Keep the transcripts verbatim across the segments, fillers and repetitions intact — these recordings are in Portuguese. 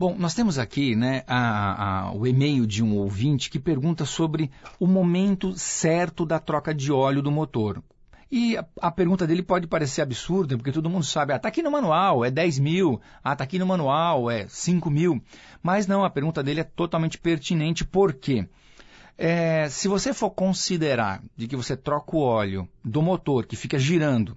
Bom, nós temos aqui, né, a, a, o e-mail de um ouvinte que pergunta sobre o momento certo da troca de óleo do motor. E a, a pergunta dele pode parecer absurda, porque todo mundo sabe, ah, está aqui no manual, é dez mil, ah, está aqui no manual, é cinco mil. Mas não, a pergunta dele é totalmente pertinente, por quê? É, se você for considerar de que você troca o óleo do motor que fica girando,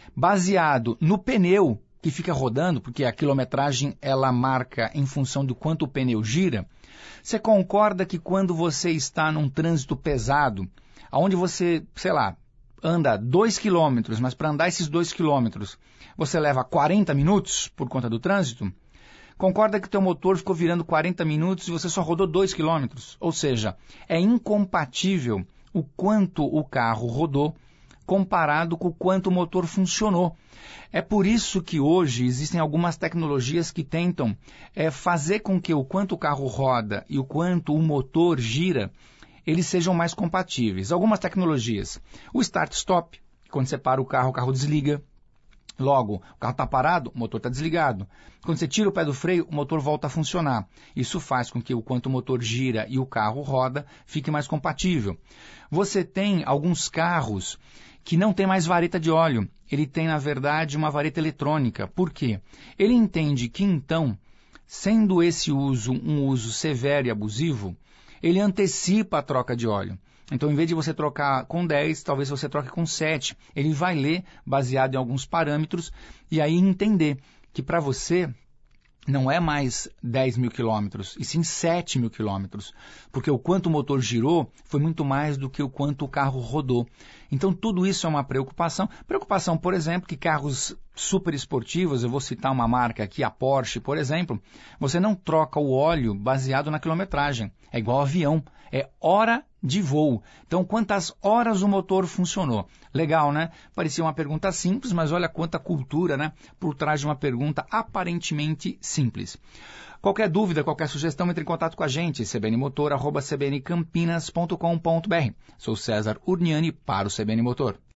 baseado no pneu que fica rodando, porque a quilometragem ela marca em função do quanto o pneu gira, você concorda que quando você está num trânsito pesado, onde você, sei lá, anda dois quilômetros, mas para andar esses dois quilômetros você leva quarenta minutos por conta do trânsito, concorda que teu motor ficou virando quarenta minutos e você só rodou dois quilômetros? Ou seja, é incompatível o quanto o carro rodou comparado com o quanto o motor funcionou. É por isso que hoje existem algumas tecnologias que tentam é, fazer com que o quanto o carro roda e o quanto o motor gira, eles sejam mais compatíveis. Algumas tecnologias. O start-stop, quando você para o carro, o carro desliga. Logo, o carro está parado, o motor está desligado. Quando você tira o pé do freio, o motor volta a funcionar. Isso faz com que o quanto o motor gira e o carro roda fique mais compatível. Você tem alguns carros que não tem mais vareta de óleo. Ele tem, na verdade, uma vareta eletrônica. Por quê? Ele entende que, então, sendo esse uso um uso severo e abusivo, ele antecipa a troca de óleo. Então, em vez de você trocar com dez, talvez você troque com sete. Ele vai ler, baseado em alguns parâmetros, e aí entender que para você não é mais dez mil quilômetros, e sim sete mil quilômetros, porque o quanto o motor girou foi muito mais do que o quanto o carro rodou. Então, tudo isso é uma preocupação. Preocupação, por exemplo, que carros super esportivos, eu vou citar uma marca aqui, a Porsche, por exemplo, você não troca o óleo baseado na quilometragem. É igual avião, é hora de voo. Então, quantas horas o motor funcionou? Legal, né? Parecia uma pergunta simples, mas olha quanta cultura, né? Por trás de uma pergunta aparentemente simples. Qualquer dúvida, qualquer sugestão, entre em contato com a gente, c b n motor arroba c b n campinas ponto com ponto b r. Sou César Urniani para o C B N Motor.